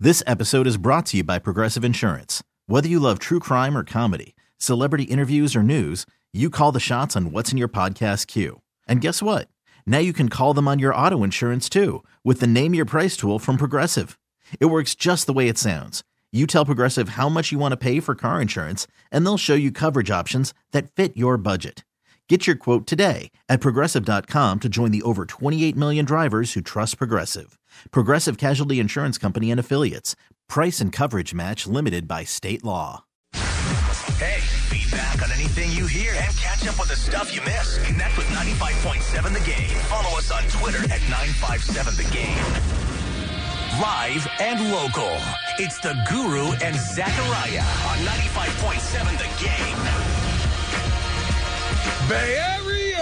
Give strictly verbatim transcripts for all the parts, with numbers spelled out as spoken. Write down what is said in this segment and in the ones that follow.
This episode is brought to you by Progressive Insurance. Whether you love true crime or comedy, celebrity interviews or news, you call the shots on what's in your podcast queue. And guess what? Now you can call them on your auto insurance too with the Name Your Price tool from Progressive. It works just the way it sounds. You tell Progressive how much you want to pay for car insurance, and they'll show you coverage options that fit your budget. Get your quote today at Progressive dot com to join the over twenty-eight million drivers who trust Progressive. Progressive Casualty Insurance Company and Affiliates. Price and coverage match limited by state law. Hey, feedback on anything you hear and catch up with the stuff you missed. Connect with ninety-five point seven The Game. Follow us on Twitter at nine five seven The Game. Live and local. It's the Guru and Zachariah on ninety-five point seven The Game. Bay Area!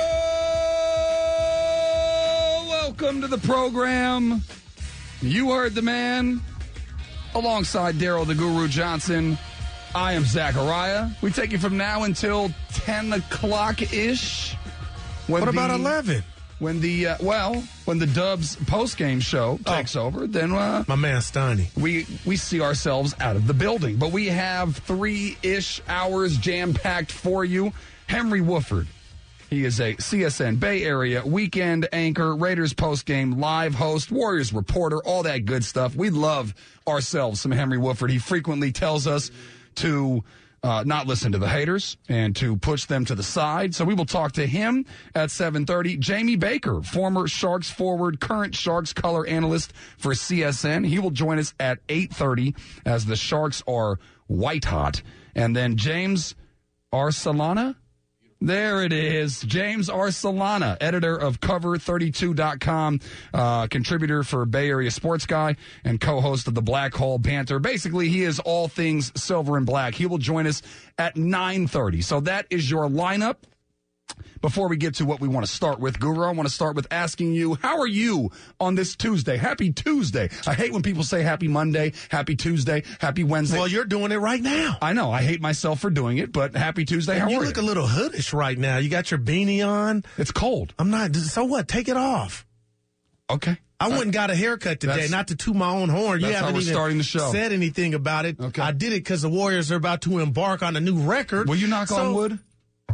Welcome to the program. You heard the man. Alongside Daryl the Guru Johnson, I am Zachariah. We take you from now until ten o'clock-ish. What about eleven? When the, uh, well, when the Dubs post-game show takes oh. over, then uh, my man Steiny. We, we see ourselves out of the building. But we have three-ish hours jam-packed for you. Henry Wooford. He is a C S N Bay Area weekend anchor, Raiders postgame live host, Warriors reporter, all that good stuff. We love ourselves some Henry Wooford. He frequently tells us to uh, not listen to the haters and to push them to the side. So we will talk to him at seven thirty. Jamie Baker, former Sharks forward, current Sharks color analyst for C S N. He will join us at eight thirty as the Sharks are white hot. And then James Arcelana. There it is. James Arcelana, editor of cover thirty-two dot com, uh, contributor for Bay Area Sports Guy, and co-host of the Black Hole Banter. Basically, he is all things silver and black. He will join us at nine thirty. So that is your lineup. Before we get to what we want to start with, Guru, I want to start with asking you, how are you on this Tuesday? Happy Tuesday. I hate when people say happy Monday, happy Tuesday, happy Wednesday. Well, you're doing it right now. I know. I hate myself for doing it, but happy Tuesday. And how you are look you? a little hoodish right now. You got your beanie on. It's cold. I'm not. So what? Take it off. Okay. I went and got a haircut today, not to toot my own horn. You That's haven't how we're even starting the show. said anything about it. Okay. I did it because the Warriors are about to embark on a new record. Will you knock so, on wood?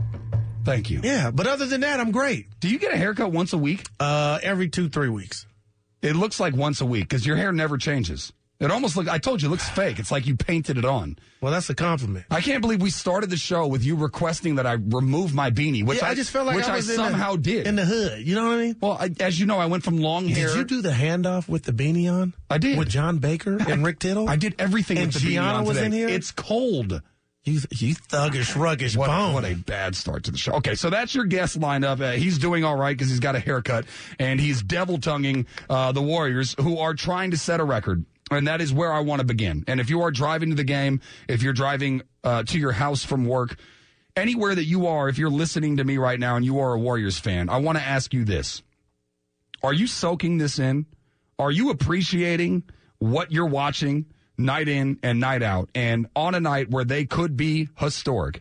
Thank you. Yeah, but other than that, I'm great. Do you get a haircut once a week? Uh, every two, three weeks. It looks like once a week because your hair never changes. It almost looks, I told you, it looks fake. It's like you painted it on. Well, that's a compliment. I can't believe we started the show with you requesting that I remove my beanie, which yeah, I, I just felt like which I, was I in somehow the, did. In the hood, you know what I mean? Well, I, as you know, I went from long hair. Did you do the handoff with the beanie on? I did. With John Baker and I, Rick Tittle? I did everything and with the Gianna beanie on was today. in here? It's cold. You, you thuggish, ruggish What, bone. what a bad start to the show. Okay, so that's your guest lineup. Uh, he's doing all right because he's got a haircut, and he's devil-tonguing uh, the Warriors, who are trying to set a record, and that is where I want to begin. And if you are driving to the game, if you're driving uh, to your house from work, anywhere that you are, if you're listening to me right now and you are a Warriors fan, I want to ask you this. Are you soaking this in? Are you appreciating what you're watching night in and night out, and on a night where they could be historic?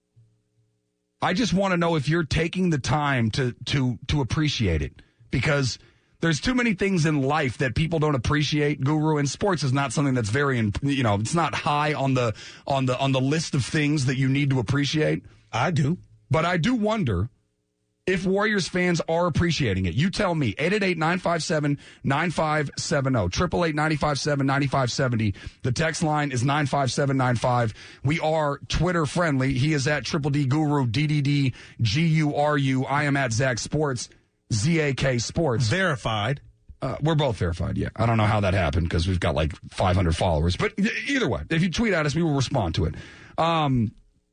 I just want to know if you're taking the time to to to appreciate it, because there's too many things in life that people don't appreciate, Guru, and sports is not something that's very, you know, it's not high on the on the on the list of things that you need to appreciate. I do. But I do wonder if Warriors fans are appreciating it. You tell me. eight eight eight, nine five seven, nine five seven zero. eight eight eight, nine five seven, nine five seven zero. The text line is nine five seven nine five. We are Twitter friendly. He is at Triple D Guru, D D D G U R U. I am at Zach Sports, Z A K Sports. Verified. Uh, we're both verified, yeah. I don't know how that happened because we've got like five hundred followers. But either way, if you tweet at us, we will respond to it. Um,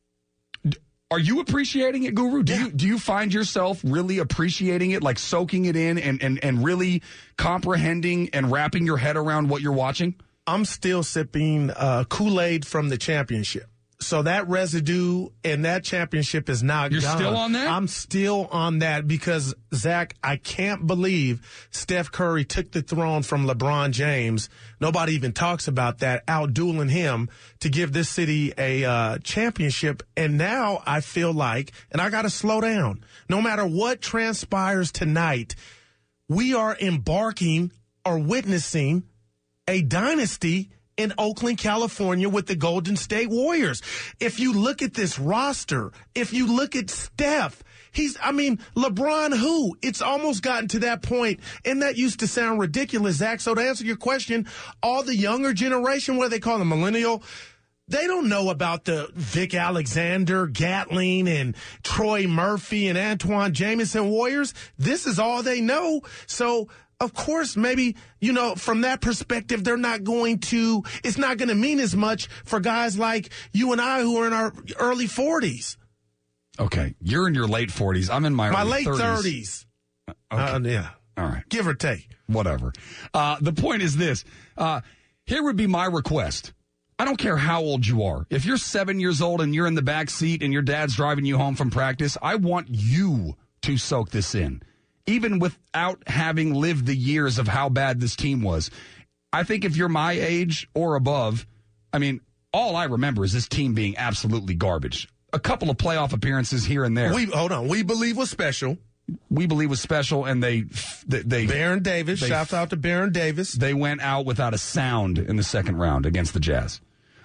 Are you appreciating it, Guru? Do yeah. you do you find yourself really appreciating it, like soaking it in and, and, and really comprehending and wrapping your head around what you're watching? I'm still sipping uh, Kool-Aid from the championship. So that residue and that championship is now You're gone. still on that? I'm still on that because, Zach, I can't believe Steph Curry took the throne from LeBron James. Nobody even talks about that, outdueling him to give this city a uh, championship. And now I feel like, and I got to slow down, no matter what transpires tonight, we are embarking or witnessing a dynasty in Oakland, California with the Golden State Warriors. If you look at this roster, if you look at Steph, he's, I mean, LeBron who? It's almost gotten to that point, and that used to sound ridiculous, Zach. So to answer your question, all the younger generation, what do they call them, millennial, they don't know about the Vic Alexander, Gatling, and Troy Murphy and Antoine Jamison Warriors. This is all they know. So, of course, maybe, you know, from that perspective, they're not going to, it's not going to mean as much for guys like you and I who are in our early forties. Okay. You're in your late forties. I'm in my, my early late thirties. thirties. Okay. Uh, yeah. All right. Give or take. Whatever. Uh, the point is this. Uh, here would be my request. I don't care how old you are. If you're seven years old and you're in the back seat and your dad's driving you home from practice, I want you to soak this in, even without having lived the years of how bad this team was. I think if you're my age or above, I mean, all I remember is this team being absolutely garbage. A couple of playoff appearances here and there. We hold on. We believe was special. We believe was special, and they they, they Baron Davis. They, Shout out to Baron Davis. They went out without a sound in the second round against the Jazz.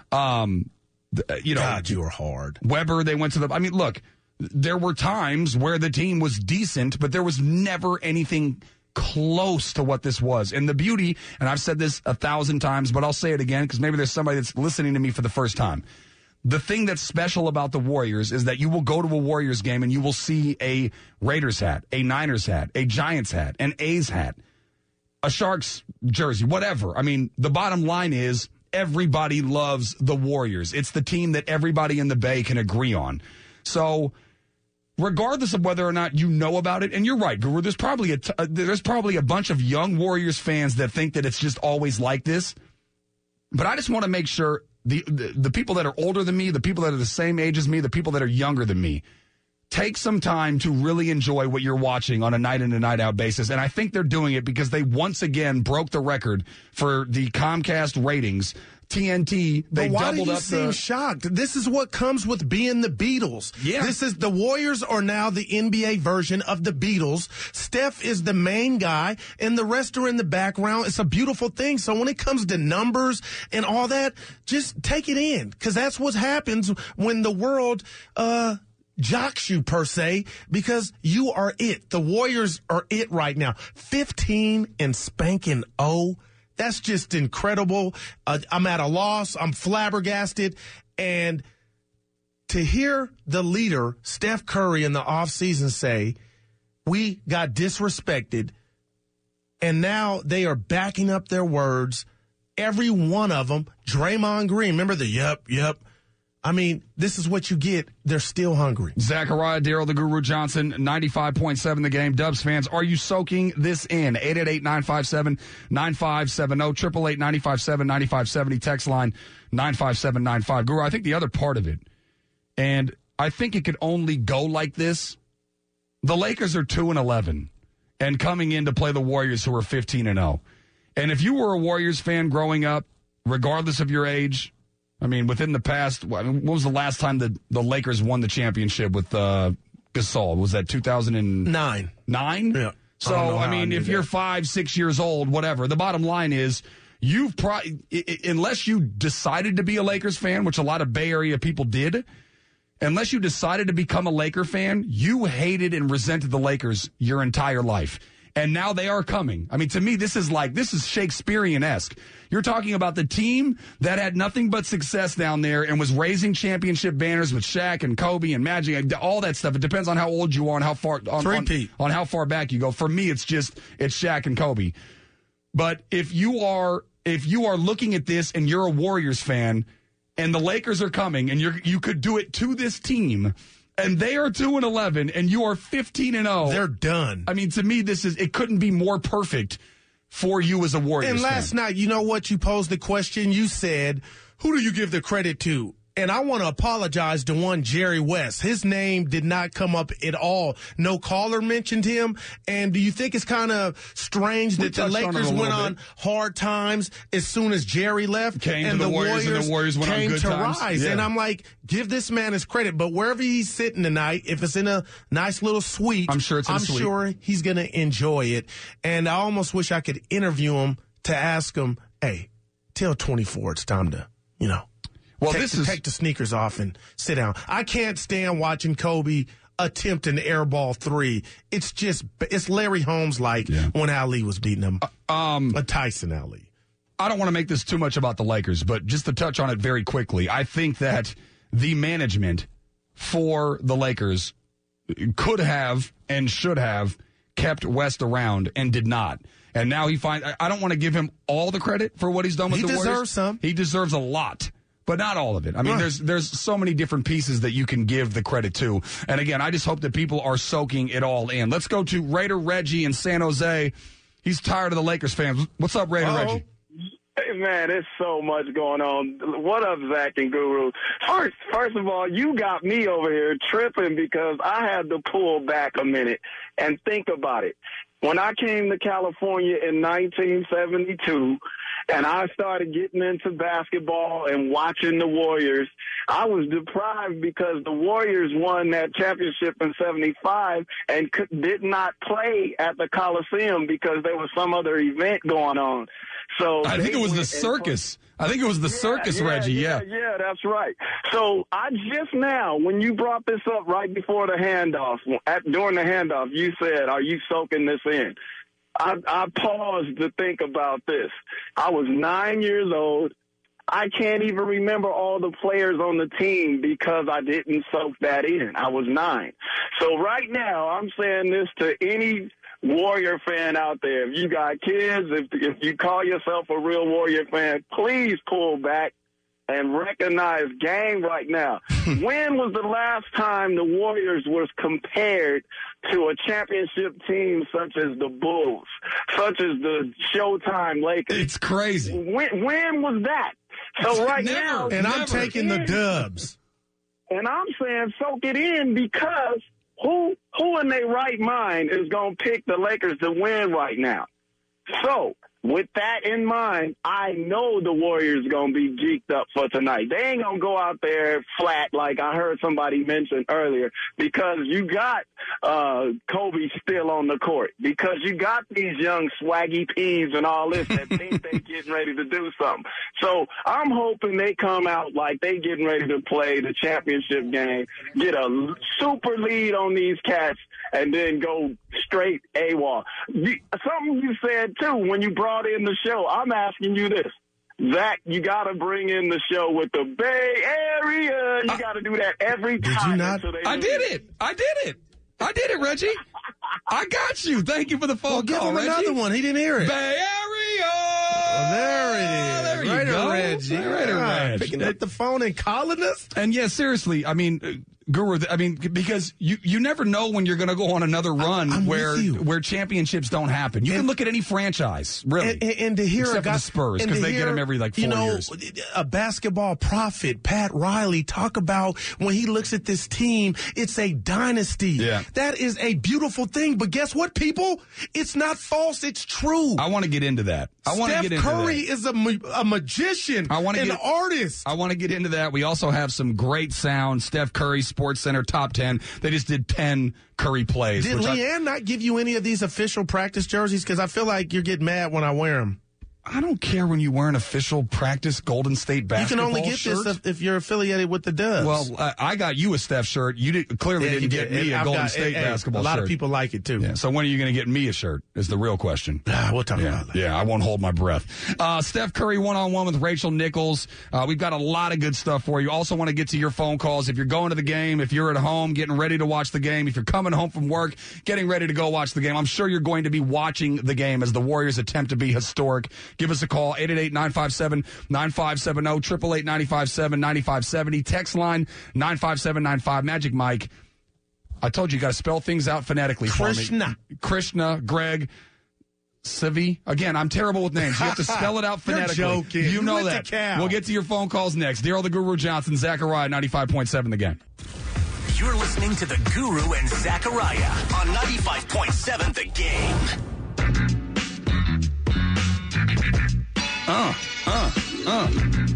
Um, you know, God, you are hard. Weber, they went to the. I mean, look, there were times where the team was decent, but there was never anything close to what this was. And the beauty, and I've said this a thousand times, but I'll say it again because maybe there's somebody that's listening to me for the first time. The thing that's special about the Warriors is that you will go to a Warriors game and you will see a Raiders hat, a Niners hat, a Giants hat, an A's hat, a Sharks jersey, whatever. I mean, the bottom line is everybody loves the Warriors. It's the team that everybody in the Bay can agree on. So regardless of whether or not you know about it, and you're right, Guru, there's probably a t- uh, there's probably a bunch of young Warriors fans that think that it's just always like this. But I just want to make sure the, the the people that are older than me, the people that are the same age as me, the people that are younger than me, take some time to really enjoy what you're watching on a night in and night out basis. And I think they're doing it because they once again broke the record for the Comcast ratings. T N T, they but why doubled do you up seem the... shocked? This is what comes with being the Beatles. Yeah. This is the Warriors are now the N B A version of the Beatles. Steph is the main guy, and the rest are in the background. It's a beautiful thing. So when it comes to numbers and all that, just take it in, because that's what happens when the world uh jocks you, per se, because you are it. The Warriors are it right now. fifteen and spanking oh. That's just incredible. Uh, I'm at a loss. I'm flabbergasted. And to hear the leader, Steph Curry, in the offseason say, we got disrespected, and now they are backing up their words, every one of them. Draymond Green, remember the yep, yep. I mean, this is what you get. They're still hungry. Zachariah, Daryl, the Guru Johnson, ninety-five point seven The Game. Dubs fans, are you soaking this in? eight eight eight, nine five seven, nine five seven zero, eight eight eight, nine five seven, nine five seven zero, text line nine five seven nine five. Guru, I think the other part of it, and I think it could only go like this, the Lakers are two and eleven and coming in to play the Warriors, who are fifteen and oh. And if you were a Warriors fan growing up, regardless of your age, I mean, within the past, I mean, what was the last time the, the Lakers won the championship with uh, Gasol? Was that two thousand nine? Nine. Yeah. So, I, I mean, if you're five, six years old, whatever, the bottom line is you've probably, unless you decided to be a Lakers fan, which a lot of Bay Area people did, unless you decided to become a Laker fan, you hated and resented the Lakers your entire life. And now they are coming. I mean, to me, this is like, this is Shakespearean-esque. You're talking about the team that had nothing but success down there and was raising championship banners with Shaq and Kobe and Magic, all that stuff. It depends on how old you are and how far on, on, on how far back you go. For me, it's just it's Shaq and Kobe. But if you are if you are looking at this and you're a Warriors fan and the Lakers are coming and you you could do it to this team, and they are two and eleven, and you are fifteen and oh. They're done. I mean, to me, this is it couldn't be more perfect for you as a Warriors And last fan. night, you know what? You posed the question. You said, who do you give the credit to? And I want to apologize to one Jerry West. His name did not come up at all. No caller mentioned him. And do you think it's kind of strange We that the touched on it a Lakers little went on bit. hard times as soon as Jerry left? Came and to the the Warriors, Warriors, and the Warriors went on came good to times. rise. Yeah. And I'm like, give this man his credit. But wherever he's sitting tonight, if it's in a nice little suite, I'm sure it's in a I'm suite. sure he's going to enjoy it. And I almost wish I could interview him to ask him, hey, tell twenty-four it's time to, you know, well, take, this is take the sneakers off and sit down. I can't stand watching Kobe attempt an air ball three. It's just, it's Larry Holmes like yeah. when Ali was beating him. Uh, um, a Tyson Ali. I don't want to make this too much about the Lakers, but just to touch on it very quickly, I think that the management for the Lakers could have and should have kept West around and did not. And now he finds, I don't want to give him all the credit for what he's done with he the Warriors. He deserves some. He deserves a lot, but not all of it. I mean, right. there's there's so many different pieces that you can give the credit to. And again, I just hope that people are soaking it all in. Let's go to Raider Reggie in San Jose. He's tired of the Lakers fans. What's up, Raider Uh-oh. Reggie? Hey, man, there's so much going on. What up, Zach and Guru? First, first of all, you got me over here tripping because I had to pull back a minute and think about it. When I came to California in nineteen seventy-two and I started getting into basketball and watching the Warriors, I was deprived because the Warriors won that championship in seventy-five and could, did not play at the Coliseum because there was some other event going on. So I think it was the circus. I think it was the yeah, circus, yeah, Reggie. Yeah. yeah, yeah, that's right. So I just now, when you brought this up right before the handoff, at, during the handoff, you said, "Are you soaking this in?" I, I paused to think about this. I was nine years old. I can't even remember all the players on the team because I didn't soak that in. I was nine. So right now, I'm saying this to any Warrior fan out there. If you got kids, if if you call yourself a real Warrior fan, please pull back and recognize game right now. When was the last time the Warriors was compared to a championship team such as the Bulls, such as the Showtime Lakers? It's crazy. When, when was that? So right Never. now, And I'm Never. taking the dubs. and I'm saying soak it in because who who in their right mind is going to pick the Lakers to win right now? So with that in mind, I know the Warriors going to be geeked up for tonight. They ain't going to go out there flat like I heard somebody mention earlier because you got uh, Kobe still on the court, because you got these young swaggy peas and all this that think they getting ready to do something. So I'm hoping they come out like they getting ready to play the championship game, get a super lead on these cats, and then go straight AWOL. You, something you said, too, when you brought in the show, I'm asking you this. Zach, you got to bring in the show with the Bay Area. You got to do that every Did time. you not? I did it. I did it. I did it, Reggie. I got you. Thank you for the phone Well, give call, him Reggie. another one. He didn't hear it. Bay Area. Oh, there it is. There you Raider go. Reggie. Raider Yeah, Reg. Picking up the phone and calling us. And yeah, seriously, I mean, uh, Guru, I mean, because you, you never know when you're going to go on another run I'm where with you. where championships don't happen. You And- can look at any franchise, really. And, and, and to hear Except a for guy, the Spurs, and 'cause to they get hear, him every, like, you four know, years. a basketball prophet, Pat Riley, talk about when he looks at this team, it's a dynasty. Yeah. That is a beautiful thing. But guess what, people? It's not false. It's true. I want to get into that. I want to Steph get into Curry that. is a, ma- a magician, I wanna an get- artist. I want to get into that. We also have some great sound. Steph Curry Sports Center top ten. They just did ten Curry plays. Did which I- Leanne not give you any of these official practice jerseys? Because I feel like you're getting mad when I wear them. I don't care when you wear an official practice Golden State You basketball can only get shirt. this if, if you're affiliated with the Dubs. Well, uh, I got you a Steph shirt. You did, clearly Yeah, didn't you get did. me And a I've Golden got- State hey, basketball A lot shirt. of people like it too. Yeah, so when are you going to get me a shirt is the real question. Ah, we'll talk Yeah, about that. yeah, I won't hold my breath. Uh, Steph Curry one-on-one with Rachel Nichols. Uh, we've got a lot of good stuff for you. Also want to get to your phone calls. If you're going to the game, if you're at home getting ready to watch the game, if you're coming home from work getting ready to go watch the game, I'm sure you're going to be watching the game as the Warriors attempt to be historic. Give us a call, eight eight eight, nine five seven, nine five seven zero, eight eight eight, nine five seven, nine five seven zero. Text line nine five seven nine five. Magic Mike. I told you, you got to spell things out phonetically for me. Krishna. Krishna, Greg, Sivi. Again, I'm terrible with names. You have to spell it out You're phonetically. joking. You You know went to that. Cal. We'll get to your phone calls next. Daryl the Guru Johnson, Zachariah, ninety-five point seven The Game. You're listening to the Guru and Zachariah on ninety-five point seven The Game. Uh, uh, uh.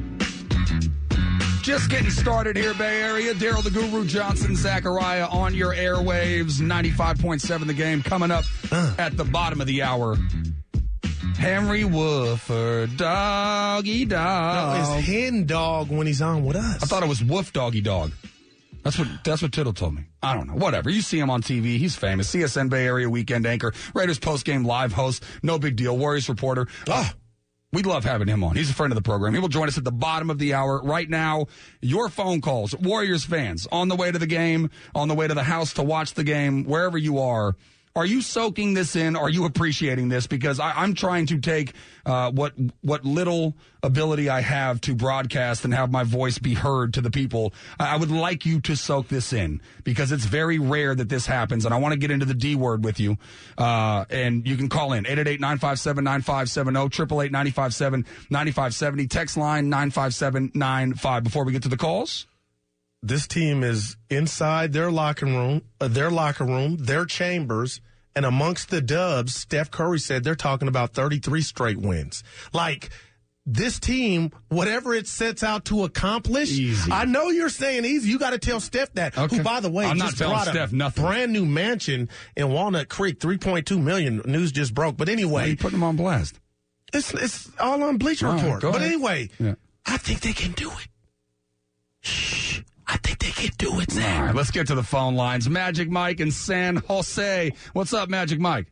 Just getting started here, Bay Area. Daryl the Guru Johnson, Zachariah on your airwaves, ninety-five point seven The Game. Coming up Uh. at the bottom of the hour. Henry Wooford, doggy dog. No, it's hen dog when he's on with us. I thought it was woof doggy dog. That's what that's what Tittle told me. I don't know. Whatever. You see him on T V. He's famous. C S N Bay Area weekend anchor. Raiders postgame live host. No big deal. Warriors reporter. Oh, we'd love having him on. He's a friend of the program. He will join us at the bottom of the hour. Right now, your phone calls. Warriors fans on the way to the game, on the way to the house to watch the game, wherever you are. Are you soaking this in? Are you appreciating this? Because I, I'm trying to take uh, what what little ability I have to broadcast and have my voice be heard to the people. I, I would like you to soak this in because it's very rare that this happens. And I want to get into the D word with you. Uh, and you can call in eight eight eight, nine five seven, nine five seven zero, eight eight eight, nine five seven, nine five seven zero, text line nine five seven nine five. Before we get to the calls. This team is inside their locker room, uh, their locker room, their chambers, and amongst the dubs, Steph Curry said they're talking about thirty-three straight wins. Like, this team, whatever it sets out to accomplish, easy. I know you're saying easy. You got to tell Steph that. Okay. Who, by the way, I'm just not brought telling a Steph nothing. brand new mansion in Walnut Creek, three point two million dollars. News just broke. But anyway, Why are you putting them on blast? It's it's all on Bleacher All right, Report. go But ahead. anyway, Yeah. I think they can do it. Shh. I think they can do it, All Zach. right, let's get to the phone lines. Magic Mike in San Jose. What's up, Magic Mike?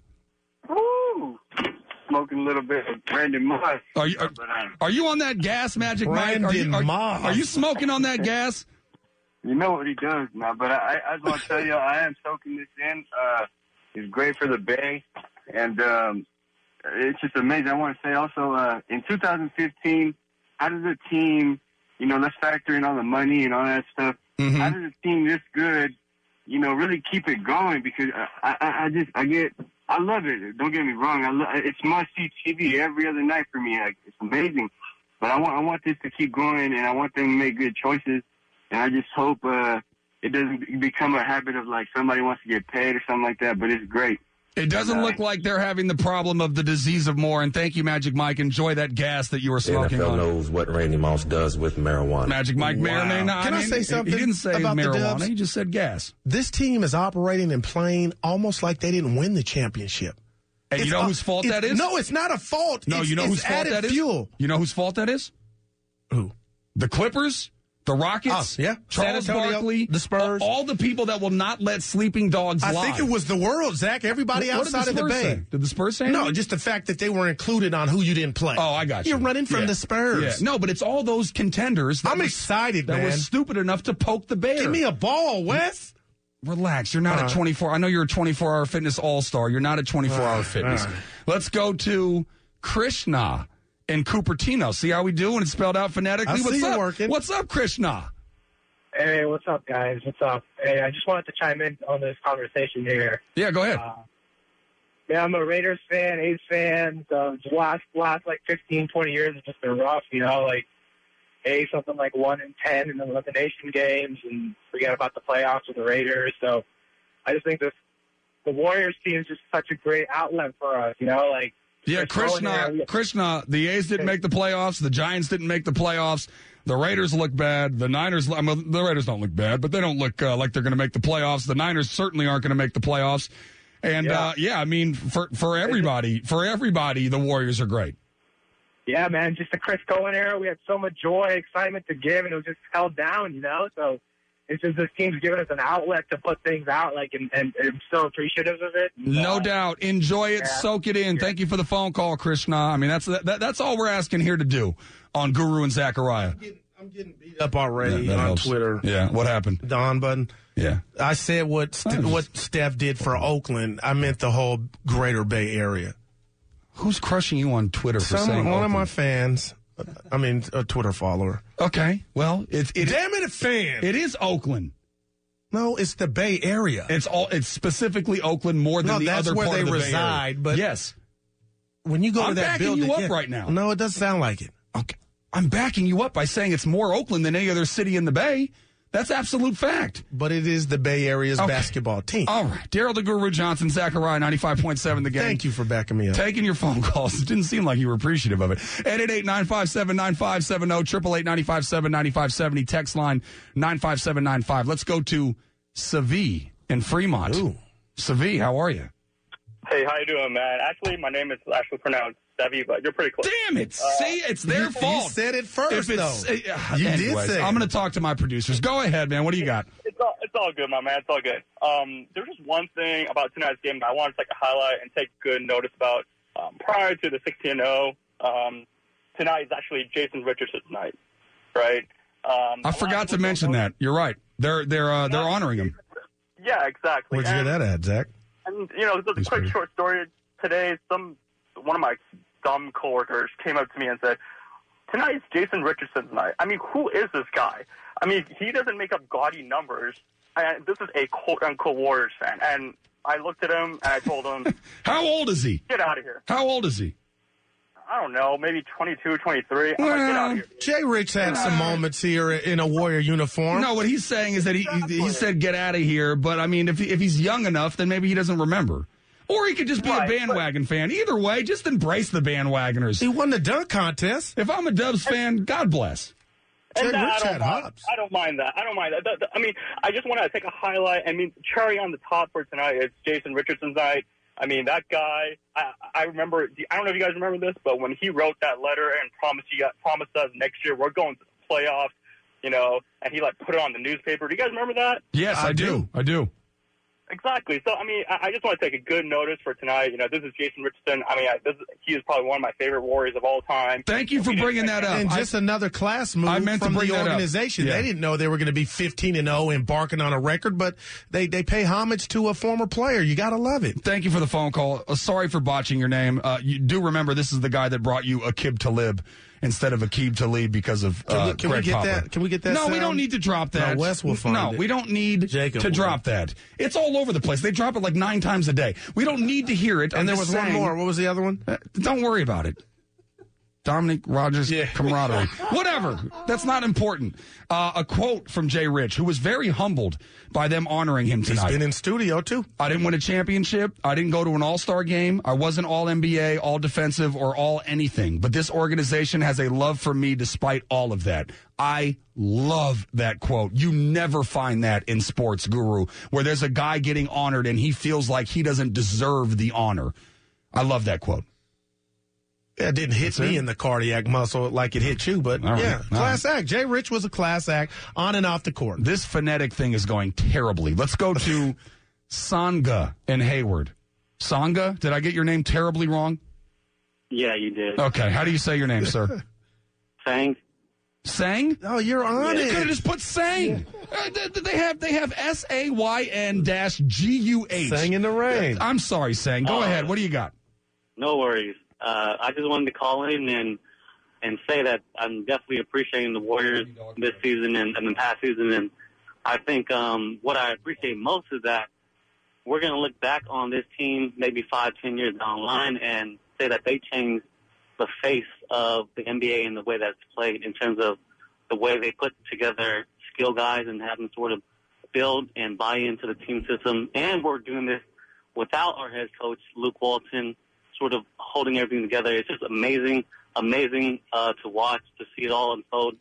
Woo! Smoking a little bit of Brandon Moss. Are you are, are you on that gas, Magic Mike? Are you, Brandon are, Moss. are you smoking on that gas? You know what he does now, but I, I just want to tell you, I am soaking this in. Uh, it's great for the Bay, and um, it's just amazing. I want to say also, uh, in two thousand fifteen, how does a team, you know, let's factor in all the money and all that stuff, Mm-hmm. how does a team this good, you know, really keep it going? Because I, I, I just, I get, I love it. Don't get me wrong. I lo- it's must-see T V every other night for me. Like, it's amazing. But I want, I want this to keep going, and I want them to make good choices. And I just hope uh, it doesn't become a habit of, like, somebody wants to get paid or something like that. But it's great. It doesn't look like they're having the problem of the disease of more. And thank you, Magic Mike. Enjoy that gas that you were The smoking N F L on. knows what Randy Moss does with marijuana. Magic Mike may or may not. Can I mean, say he- something He didn't say about the marijuana. Dubs? He just said gas. This team is operating and playing almost like they didn't win the championship. And you It's know a- whose fault it's- that is? No, it's not a fault. No, It's- you know it's whose fault added that is? fuel. You know whose fault that is? Who? The Clippers, the Rockets, Oh, yeah. Charles San Antonio, Barkley, the Spurs. all, all the people that will not let sleeping dogs I lie. think it was the world, Zach. Everybody What- what did outside of the Spurs Bay. say? Did the Spurs say No, anything? just the fact that they were included on who you didn't play. Oh, I got you. You're running from Yeah. the Spurs. Yeah. No, but it's all those contenders. That I'm were- excited, that man. were stupid enough to poke the bear. Give me a ball, Wes. Relax. You're not All at right. twenty-four. I know you're a twenty-four hour fitness all star. You're not at twenty-four hour fitness. all right. Let's go to Krishna in Cupertino. See how we do when it's spelled out phonetically? I see What's you up? working. What's up, Krishna? Hey, what's up, guys? What's up? Hey, I just wanted to chime in on this conversation here. Yeah, go ahead. Uh, yeah, I'm a Raiders fan, A's fan. So the last, last like fifteen, twenty years have just been rough, you know, like A, something like one in ten in the elimination games, and forget about the playoffs with the Raiders. So I just think this, the Warriors team is just such a great outlet for us, you know, like. Yeah, just going Krishna, there. Krishna, the A's didn't make the playoffs. The Giants didn't make the playoffs. The Raiders look bad. The Niners, I mean, the Raiders don't look bad, but they don't look uh, like they're going to make the playoffs. The Niners certainly aren't going to make the playoffs. And, Yeah. uh, yeah, I mean, for, for everybody, for everybody, the Warriors are great. Yeah, man, just the Chris Cohen era. We had so much joy, excitement to give, and it was just held down, you know? So it's just this team's giving us an outlet to put things out, like, and, and I'm so appreciative of it. No Uh, doubt. Enjoy it. Yeah. Soak it in. Thank you for the phone call, Krishna. I mean, that's that, that's all we're asking here to do on Guru and Zachariah. I'm getting beat up already That on helps. Twitter. Yeah. What happened? Don Button. Yeah. I said what St- what Steph did for Oakland. I meant the whole Greater Bay Area. Who's crushing you on Twitter for Some, saying one of Oakland? my fans. I mean, a Twitter follower. Okay. Well, it's it, Damn it, a fan. it is Oakland. No, it's the Bay Area. It's all. It's specifically Oakland more than No, the that's other where part they of the reside, Bay Area. but- yes. When you go I'm to that backing building, you up yeah. right now. No, it doesn't sound like it. Okay. I'm backing you up by saying it's more Oakland than any other city in the Bay. That's absolute fact. But it is the Bay Area's Okay. basketball team. All right. Daryl the Guru Johnson, Zachariah, ninety-five point seven the game. Thank you for backing me up. Taking your phone calls. It didn't seem like you were appreciative of it. eight eight eight, nine five seven, nine five seven zero, eight eight eight, nine five seven, nine five seven zero, text line nine five seven nine five. Let's go to Savi in Fremont. Ooh. Savi, how are you? Hey, how you doing, man? Actually, my name is actually pronounced Sevy, but you're pretty close. Damn it! Uh, See, it's their you, fault. You said it first, if it's, though. Uh, you anyways, did say I'm it. going to talk to my producers. Go ahead, man. What do you got? It's all, it's all good, my man. It's all good. Um, there's just one thing about tonight's game that I want to take a highlight and take good notice about. Um, prior to the sixteen oh, um, tonight is actually Jason Richardson's night, right? Um, I forgot to mention that. You're right. They're they're uh, they're honoring him. Yeah, exactly. Where'd you and, get that at, Zach? And you know, just a quick short story. Today, some one of my dumb coworkers came up to me and said, "Tonight's Jason Richardson's night." I mean, who is this guy? I mean, he doesn't make up gaudy numbers. And this is a quote-unquote Warriors fan. And I looked at him and I told him, "How old is he? Get out of here." How old is he? I don't know, maybe twenty-two, twenty-three. I'm well, like, get out of here. Jay Rich had some moments here in a Warrior uniform. No, what he's saying is that he he, he said get out of here, but I mean, if he, if he's young enough, then maybe he doesn't remember. Or he could just be right, a bandwagon fan. Either way, just embrace the bandwagoners. He won the dunk contest. If I'm a Dubs fan, God bless. Jay And that, Rich I, don't had mind, hops. I don't mind that. I don't mind that. That- that- I mean, I just want to take a highlight. I mean, cherry on the top for tonight is Jason Richardson's night. I mean, that guy, I, I remember, I don't know if you guys remember this, but when he wrote that letter and promised you got, promised us next year we're going to the playoffs, you know, and he, like, put it on the newspaper. Do you guys remember that? Yes, I, I do. do. I do. Exactly. So, I mean, I, I just want to take a good notice for tonight. You know, this is Jason Richardson. I mean, I, this, he is probably one of my favorite Warriors of all time. Thank you for bringing that up. And I- just another class move I meant to from bring the that up. organization. Yeah. They didn't know they were going to be fifteen and oh, embarking on a record, but they, they pay homage to a former player. You got to love it. Thank you for the phone call. Uh, sorry for botching your name. Uh, you do remember this is the guy that brought you Aqib Talib instead of Aqib Talib because of uh, Can we, can we Greg get Poplar. that? Can we get that? No, we sound? don't need to drop that. No, Wes will find No, it. we don't need Jacob to will. drop that. It's all over the place. They drop it like nine times a day. We don't need to hear it. I'm And there just was one saying- more. What was the other one? Uh, Don't worry about it. Dominic Rogers' Yeah. camaraderie. Whatever. That's not important. Uh, a quote from Jay Rich, who was very humbled by them honoring him He's tonight. been in studio, too. I didn't win a championship. I didn't go to an all-star game. I wasn't all N B A, all defensive, or all anything. But this organization has a love for me despite all of that. I love that quote. You never find that in sports, Guru, where there's a guy getting honored and he feels like he doesn't deserve the honor. I love that quote. Yeah, it didn't hit That's me it? in the cardiac muscle like it hit you, but All right. yeah, All class act. Jay Rich was a class act on and off the court. This phonetic thing is going terribly. Let's go to Sanga in Hayward. Sanga, did I get your name terribly wrong? Yeah, you did. Okay, how do you say your name, sir? Sang? Sang? Oh, you're on They it. could have just put Sang. Uh, they, they have they have S A Y N dash G U H. Sang in the rain. I'm sorry, Sang. Go Oh. ahead. What do you got? No worries. Uh, I just wanted to call in and and say that I'm definitely appreciating the Warriors this season and, and the past season. And I think um, what I appreciate most is that we're going to look back on this team maybe five, ten years down the line and say that they changed the face of the N B A and the way that it's played in terms of the way they put together skill guys and have them sort of build and buy into the team system. And we're doing this without our head coach, Luke Walton, sort of holding everything together. It's just amazing, amazing uh, to watch, to see it all unfold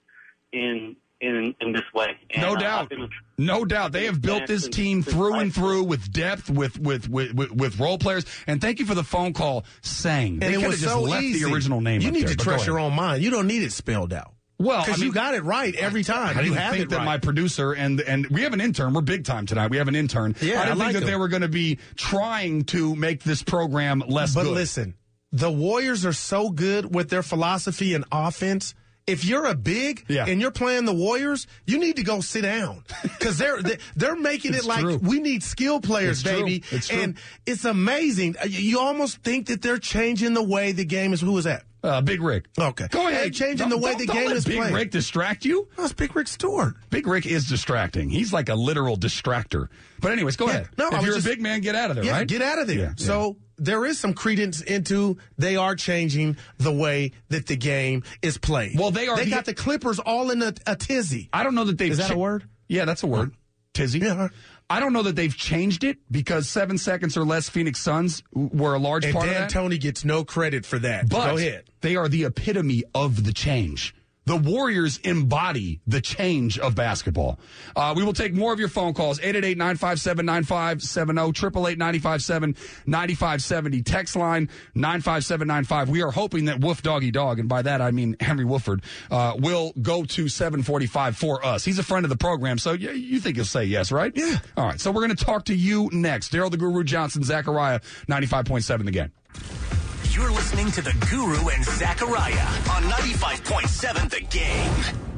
in in in this way. And, No uh, doubt. I've been- No doubt. They have built this team through and through with depth, with with with, with, with role players. And thank you for the phone call, Sang. They And it could have was just so left easy. the original name You up need there, to but go trust your ahead. own mind. You don't need it spelled out. Well, I Because mean, you got it right every time. I you didn't have think it that right. my producer and and we have an intern. We're big time tonight. We have an intern. Yeah, I didn't I think like that them. they were going to be trying to make this program less But good. listen, the Warriors are so good with their philosophy and offense. If you're a big Yeah. and you're playing the Warriors, you need to go sit down because they're they're making It's it like true. we need skill players, It's true. baby. It's true. And it's amazing. You you almost think that they're changing the way the game is. Who is that? uh, Big Rick. Okay, Go ahead. Hey, changing Don't- the way don't- the don't game let is Big played. Rick distract you. That's Big Rick Stewart. Big Rick is distracting. He's like a literal distractor. But anyways, go Yeah, ahead. no, I if was you're just- a big man, get out of there, Yeah, right? get out of there. Yeah, yeah. So there is some credence into they are changing the way that the game is played. Well, they are They the- got the Clippers all in a, a tizzy. I don't know that they've... Is that a cha- word? Yeah, that's a word. Tizzy. Yeah. I don't know that they've changed it because seven seconds or less Phoenix Suns were a large And part of Dan that. Tony gets no credit for that. But Go ahead. they are the epitome of the change. The Warriors embody the change of basketball. Uh, we will take more of your phone calls. eight eight eight, nine five seven, nine five seven zero, eight eight eight, nine five seven, nine five seven zero. Text line nine five seven nine five. We are hoping that Woof Doggy Dog, and by that I mean Henry Woodford, uh, will go to seven forty-five for us. He's a friend of the program, so you, you think he'll say yes, right? Yeah. All right, so we're going to talk to you next. Daryl the Guru Johnson, Zachariah, ninety-five point seven The Game. You're listening to the Guru and Zachariah on ninety-five point seven The Game.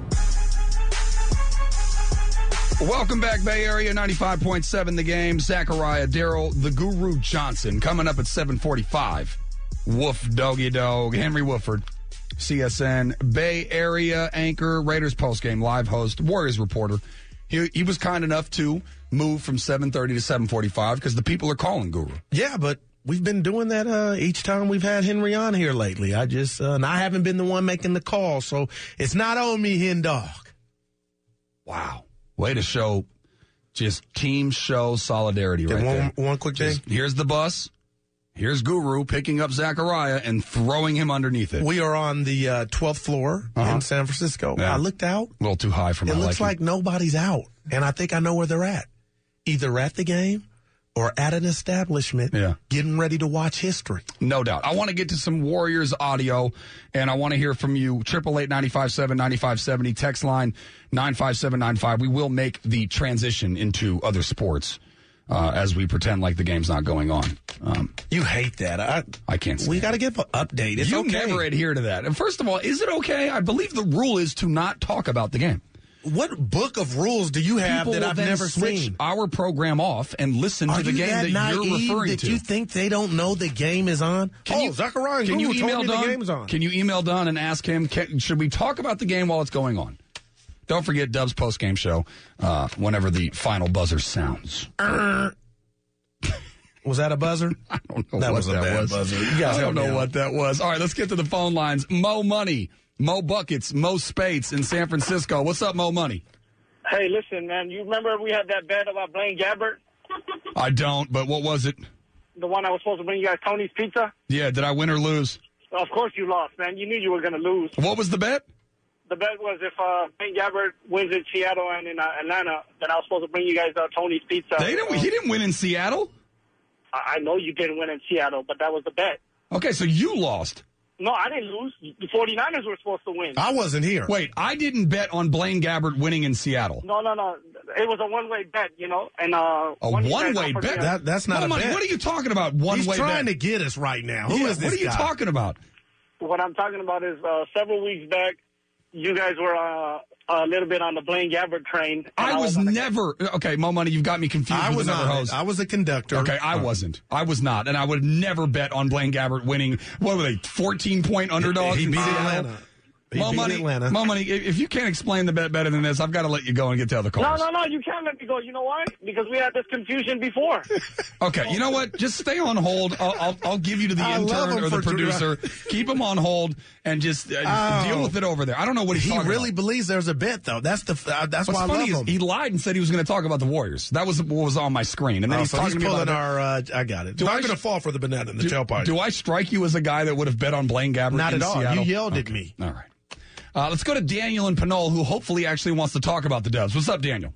Welcome back, Bay Area, ninety-five point seven The Game. Zachariah, Daryl, the Guru Johnson, coming up at seven forty-five. Woof, doggy dog, Henry Woodford, C S N, Bay Area anchor, Raiders postgame live host, Warriors reporter. He, he was kind enough to move from seven thirty to seven forty-five because the people are calling Guru. Yeah, but we've been doing that uh, each time we've had Henry on here lately. I just, uh, and I haven't been the one making the call, so it's not on me, hen dog. Wow. Way to show just team show solidarity right one, there. One quick thing. Just, here's the bus. Here's Guru picking up Zachariah and throwing him underneath it. We are on the uh, twelfth floor uh-huh. in San Francisco. Yeah. I looked out. A little too high for my It looks liking. like nobody's out, and I think I know where they're at. Either at the game or at an establishment yeah. getting ready to watch history. No doubt. I want to get to some Warriors audio, and I want to hear from you. eight eight eight, nine five seven, nine five seven zero. Text line nine five seven nine five. We will make the transition into other sports uh, as we pretend like the game's not going on. Um, you hate that. I, I can't stand We got to it. give an update. It's you okay. never adhere to that. And first of all, is it okay? I believe the rule is to not talk about the game. What book of rules do you have People that will I've then never switch seen? Our program off and listen Are to the you game that, that, naive you're referring that to. you think they don't know the game is on? Can oh, you, Zachariah can you Guru email told me Don? the game's on. Can you email Don and ask him? Can, should we talk about the game while it's going on? Don't forget Dub's post game show uh, whenever the final buzzer sounds. Uh, was that a buzzer? I don't know that what was a that bad was. buzzer. You guys I don't help me know out. what that was. All right, let's get to the phone lines. Mo Money, Mo Buckets, Mo Spades in San Francisco. What's up, Mo Money? Hey, listen, man. You remember we had that bet about Blaine Gabbert? I don't, but what was it? The one I was supposed to bring you guys Tony's Pizza? Yeah, did I win or lose? Of course you lost, man. You knew you were going to lose. What was the bet? The bet was if uh, Blaine Gabbert wins in Seattle and in uh, Atlanta, then I was supposed to bring you guys uh, Tony's Pizza. They didn't. He didn't win in Seattle? I, I know you didn't win in Seattle, but that was the bet. Okay, so you lost. No, I didn't lose. The 49ers were supposed to win. I wasn't here. Wait, I didn't bet on Blaine Gabbert winning in Seattle. No, no, no. It was a one-way bet, you know. And uh, A one one-way bet? That, that's not Mo a Money, bet. what are you talking about, one-way He's bet? trying to get us right now. Who Yeah, is this What are you guy? talking about? What I'm talking about is uh, several weeks back, you guys were uh, a little bit on the Blaine Gabbert train. I was on the- never... Okay, Mo Money, you've got me confused I with was another on host. it. I was a conductor. Okay, I wasn't. I was not. And I would never bet on Blaine Gabbert winning, what were they, fourteen-point underdogs He in beat Seattle? Atlanta. He Mo beat Money, Atlanta. Mo Money, if if you can't explain the bet better than this, I've got to let you go and get to other No, calls. no, no, you can't let me go. You know why? Because we had this confusion before. Okay, you know what? Just stay on hold. I'll, I'll, I'll give you to the I love intern him or the for producer. Keep him on hold and just uh, Oh. deal with it over there. I don't know what he's He talking really about. believes there's a bet, though. That's the. Uh, that's What's why I funny love is him. he lied and said he was going to talk about the Warriors. That was what was on my screen. And then Oh, he's so talking he's to me pulling about our. Uh, I got it. Do I'm I going to sh- fall for the banana in the do, tailpipe. do I strike you as a guy that would have bet on Blaine Gabbert Not in at all. Seattle? You yelled at Okay. me. All right. Uh, let's go to Daniel in Pinole, who hopefully actually wants to talk about the Dubs. What's up, Daniel?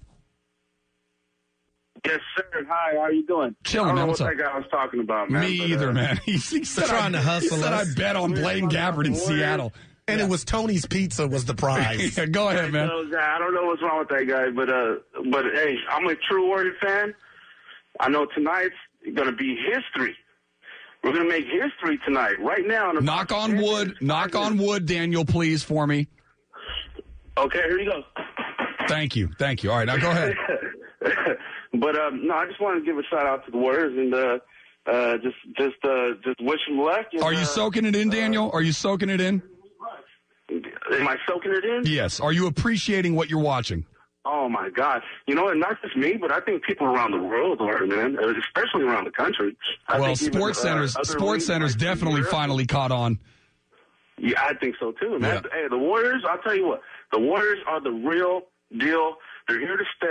Yes, sir. Hi, how you doing? Chilling, I don't man. know What's what up? that guy was talking about, man. Me but, either, uh, man. He, he said trying I, to hustle He said us. I bet on We're Blaine talking Gabbert about in the Warriors. Seattle. And it was Tony's Pizza was the prize. Yeah, go ahead, man. So, I don't know what's wrong with that guy, but uh, but hey, I'm a true Warrior fan. I know tonight's going to be history. We're going to make history tonight, right now. In Knock on wood. Knock on wood, Daniel, please, for me. Okay, here you go. Thank you. Thank you. All right, now go ahead. But um, no, I just wanted to give a shout out to the Warriors and uh, uh, just just uh, just wish them luck. And, Are you uh, soaking it in, Daniel? Are you soaking it in? Am I soaking it in? Yes. Are you appreciating what you're watching? Oh my God! You know, and not just me, but I think people around the world are, man, especially around the country. I Well, think even, Sports uh, Center's other Sports leagues Center's like definitely Europe- finally caught on. Yeah, I think so too, man. Yeah. Hey, the Warriors, I'll tell you what, the Warriors are the real deal. They're here to stay.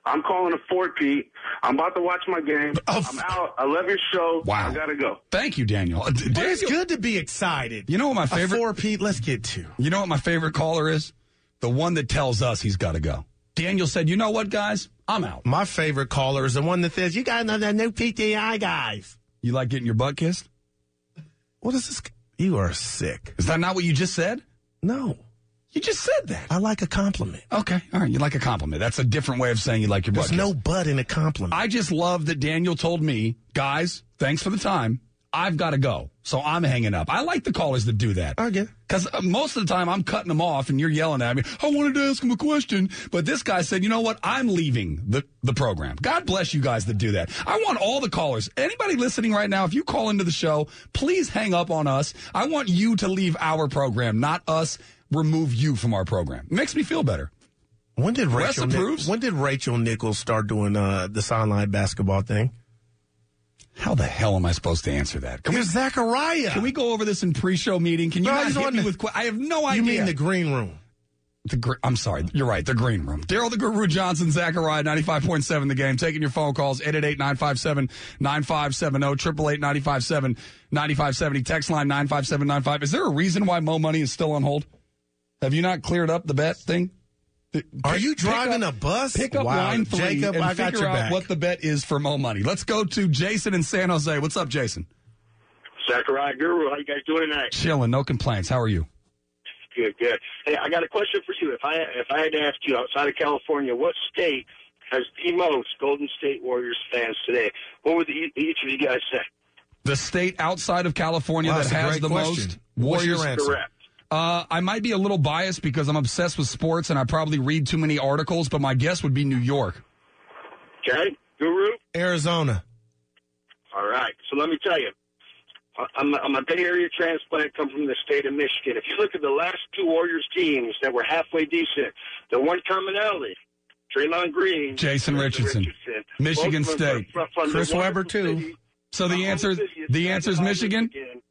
I'm calling a Fort Pete. I'm about to watch my game. Oh, I'm out. I love your show. Wow. I got to go. Thank you, Daniel. Uh, D- But Daniel. it's good to be excited. You know what my favorite? A four, Pete, let's get to. You know what my favorite caller is? The one that tells us he's got to go. Daniel said, you know what, guys? I'm out. My favorite caller is the one that says, you got another new P T I, guys. You like getting your butt kissed? What is this? You are sick. Is that not what you just said? No. You just said that. I like a compliment. Okay. All right. You like a compliment. That's a different way of saying you like your butt There's kissed. no butt in a compliment. I just love that Daniel told me, guys, thanks for the time. I've got to go. So I'm hanging up. I like the callers that do that. I get it. Because most of the time I'm cutting them off and you're yelling at me, I wanted to ask him a question. But this guy said, you know what? I'm leaving the, the program. God bless you guys that do that. I want all the callers. Anybody listening right now, if you call into the show, please hang up on us. I want you to leave our program, not us remove you from our program. It makes me feel better. When did Wes Rachel, Nic- approves. when did Rachel Nichols start doing uh, the sideline basketball thing? How the hell am I supposed to answer that? Can we, It's Zachariah. can we go over this in pre-show meeting? Can you No, I not just hit wanted me to- with... que- I have no idea. You mean the green room? The gr- I'm sorry. You're right. The green room. Daryl the Guru Johnson, Zachariah, ninety-five point seven The Game. Taking your phone calls, eight eight eight, nine five seven, nine five seven zero, eight eight eight, nine five seven, nine five seven zero. Text line nine five seven nine five. Is there a reason why Mo Money is still on hold? Have you not cleared up the bet thing? Are Pick- you pick driving up- a bus? Pick up Wow. line three Jacob, and I got figure your out back. what the bet is for Mo Money. Let's go to Jason in San Jose. What's up, Jason? Zachariah Guru, how you guys doing tonight? Chilling. No complaints. How are you? Good, good. Hey, I got a question for you. If I if I had to ask you, outside of California, what state has the most Golden State Warriors fans today? What would the, each of you guys say? The state outside of California Wow, that that's a has great the question. most What's your Warriors. answer? Correct. Uh, I might be a little biased because I'm obsessed with sports and I probably read too many articles, but my guess would be New York. Okay, Guru? Arizona. All right. So let me tell you. I'm a, I'm a Bay Area transplant, come from the state of Michigan. If you look at the last two Warriors teams that were halfway decent, the one commonality, Draymond Green, Jason Richardson, Michigan both of them State. from- from the Chris Webber, wonderful too. city- So the the answer, home city the answer is Saginaw, Michigan?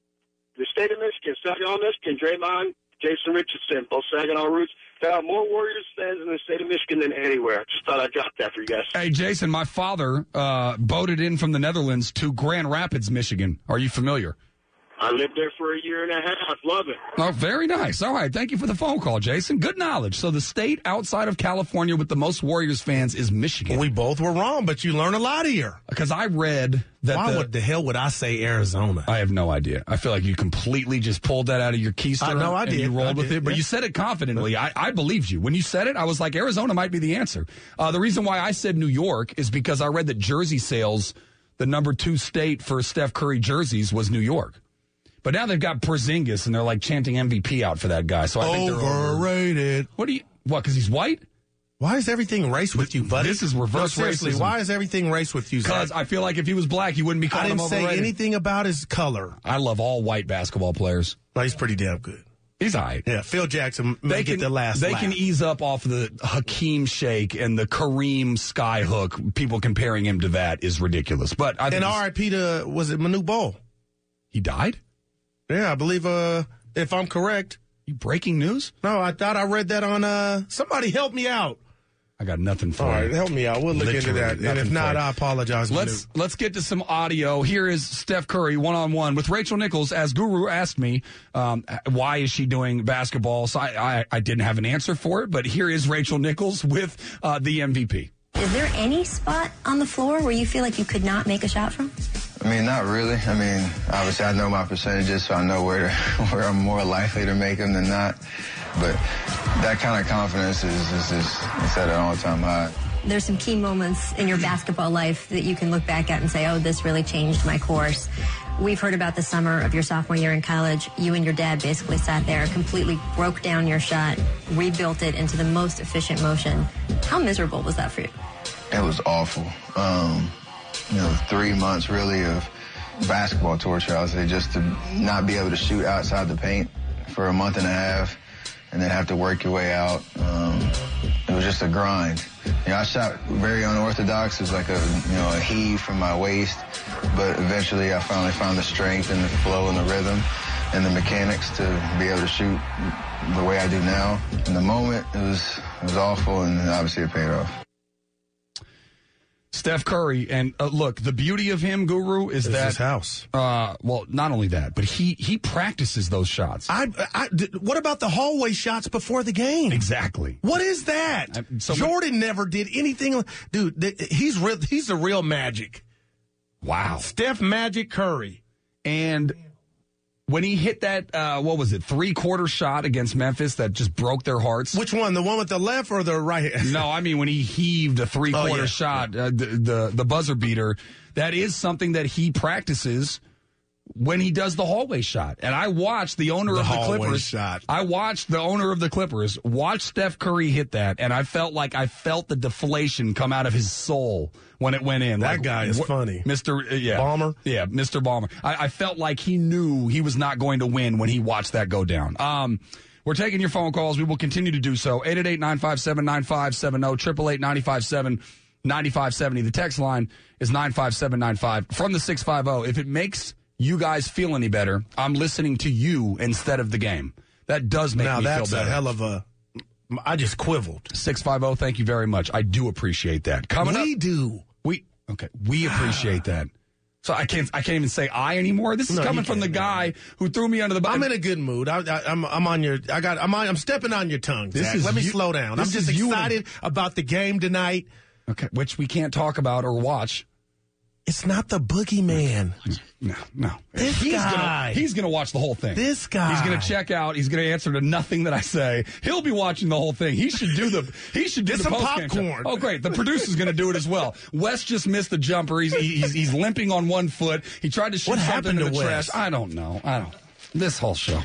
The state of Michigan, Saginaw, Michigan, Draymond, Jason Richardson, both Saginaw roots. There are more Warriors fans in the state of Michigan than anywhere. Just thought I'd drop that for you guys. Hey, Jason, my father uh, boated in from the Netherlands to Grand Rapids, Michigan. Are you familiar? I lived there for a year and a half. Love it. Oh, very nice. All right. Thank you for the phone call, Jason. Good knowledge. So the state outside of California with the most Warriors fans is Michigan. We both were wrong, but you learn a lot here. Because I read that Why the, would the hell would I say Arizona? I have no idea. I feel like you completely just pulled that out of your keister. I know I and did. you rolled I with did, it, but yeah. you said it confidently. I, I believed you. When you said it, I was like, Arizona might be the answer. Uh, the reason why I said New York is because I read that jersey sales, the number two state for Steph Curry jerseys was New York. But now they've got Porzingis, and they're like chanting M V P out for that guy. So I think they're over. Overrated. What do you? What? Because he's white? Why is everything race with you, buddy? This is reverse no, seriously, racism. why is everything race with you, Because Zach? I feel like if he was black, he wouldn't be I calling didn't him say overrated. anything about his color. I love all white basketball players. No, he's pretty damn good. He's all right. Yeah, Phil Jackson may They get can, the last they laugh. can ease up off the Hakeem Shake and the Kareem Skyhook. People comparing him to that is ridiculous. But I think And it's- R I P to, was it Manu Bol? he died? Yeah, I believe, uh, if I'm correct. You breaking news? No, I thought I read that on, uh, somebody help me out. I got nothing for All you. right, help me out. We'll look into Literally that. And nothing if not, for you. I apologize. Let's let's get to some audio. Here is Steph Curry one-on-one with Rachel Nichols. As Guru asked me, um, why is she doing basketball? So I, I, I didn't have an answer for it, but here is Rachel Nichols with uh, the M V P. Is there any spot on the floor where you feel like you could not make a shot from? I mean, not really. I mean, obviously I know my percentages, so I know where to, where I'm more likely to make them than not. But that kind of confidence is, is, is, is at an all-time high. There's some key moments in your basketball life that you can look back at and say, oh, this really changed my course. We've heard about the summer of your sophomore year in college. You and your dad basically sat there, completely broke down your shot, rebuilt it into the most efficient motion. How miserable was that for you? It was awful. Um, you know, three months really of basketball torture, I would say, just to not be able to shoot outside the paint for a month and a half and then have to work your way out. Um, it was just a grind. You know, I shot very unorthodox. It was like a, you know, a heave from my waist, but eventually I finally found the strength and the flow and the rhythm and the mechanics to be able to shoot the way I do now. In the moment, it was, it was awful, and obviously it paid off. Steph Curry, and uh, look, the beauty of him, Guru, is It's that his house. Uh, well, not only that, but he he practices those shots. I, I, what about the hallway shots before the game? Exactly. What is that? I, so Jordan when, never did anything. Dude, th- he's real, he's a real Magic. Wow. Steph Magic Curry. And when he hit that, uh, what was it, three-quarter shot against Memphis that just broke their hearts. Which one, the one with the left or the right? No, I mean when he heaved a three-quarter oh, yeah. shot, uh, the, the the buzzer beater, that is something that he practices when he does the hallway shot. And I watched the owner the of the hallway Clippers. Shot. I watched the owner of the Clippers watch Steph Curry hit that, and I felt like I felt the deflation come out of his soul when it went in. That like, guy is wh- funny. Mister Uh, yeah. Balmer? Yeah, Mister Balmer. I, I felt like he knew he was not going to win when he watched that go down. Um, we're taking your phone calls. We will continue to do so. eight eight eight, nine five seven, nine five seven zero, eight eight eight, nine five seven, nine five seven zero. The text line is nine five seven nine five from the six five zero. If it makes you guys feel any better, I'm listening to you instead of the game. That does make now, me feel better. Now, that's a hell of a... I just quiveled. six five zero, thank you very much. I do appreciate that. Coming we up, do. We Okay, we appreciate that. So I can't I can't even say I anymore. This is No, coming you from the can't, guy man. who threw me under the bus. I'm in a good mood. I, I, I'm I'm on your. I got. I'm on, I'm stepping on your tongue. This Zach. is Let me you- slow down. I'm this just is you and- excited about the game tonight. Okay, which we can't talk about or watch. It's not the boogeyman. No, no. This he's guy. Gonna, he's going to watch the whole thing. This guy. He's going to check out. He's going to answer to nothing that I say. He'll be watching the whole thing. He should do the. He should do Get the some post-game show. popcorn. Oh, great! The producer's going to do it as well. Wes just missed the jumper. He's he's he's limping on one foot. He tried to shoot What something happened in the to trash. Wes? I don't know. I don't. This whole show.